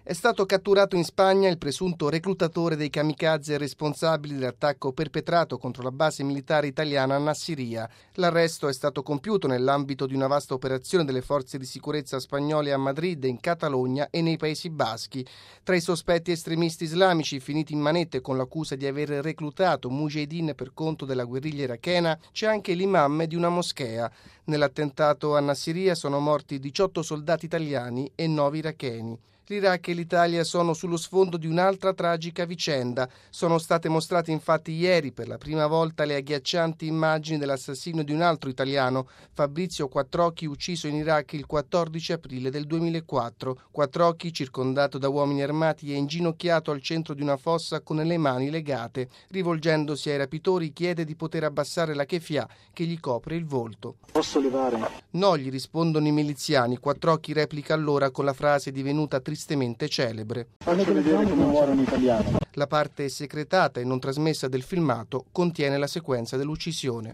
È stato catturato in Spagna il presunto reclutatore dei kamikaze responsabili dell'attacco perpetrato contro la base militare italiana a Nassiriya. L'arresto è stato compiuto nell'ambito di una vasta operazione delle forze di sicurezza spagnole a Madrid, in Catalogna e nei Paesi Baschi. Tra i sospetti estremisti islamici finiti in manette con l'accusa di aver reclutato mujahideen per conto della guerriglia irachena c'è anche l'imam di una moschea. Nell'attentato a Nassiriya sono morti 18 soldati italiani e 9 iracheni. L'Iraq e l'Italia sono sullo sfondo di un'altra tragica vicenda. Sono state mostrate infatti ieri per la prima volta le agghiaccianti immagini dell'assassinio di un altro italiano, Fabrizio Quattrocchi, ucciso in Iraq il 14 aprile del 2004. Quattrocchi, circondato da uomini armati, è inginocchiato al centro di una fossa con le mani legate. Rivolgendosi ai rapitori chiede di poter abbassare la keffia che gli copre il volto. Posso levare? No, gli rispondono i miliziani. Quattrocchi replica allora con la frase divenuta tristemente celebre. Faccio vedere come muore un italiano. La parte secretata e non trasmessa del filmato contiene la sequenza dell'uccisione.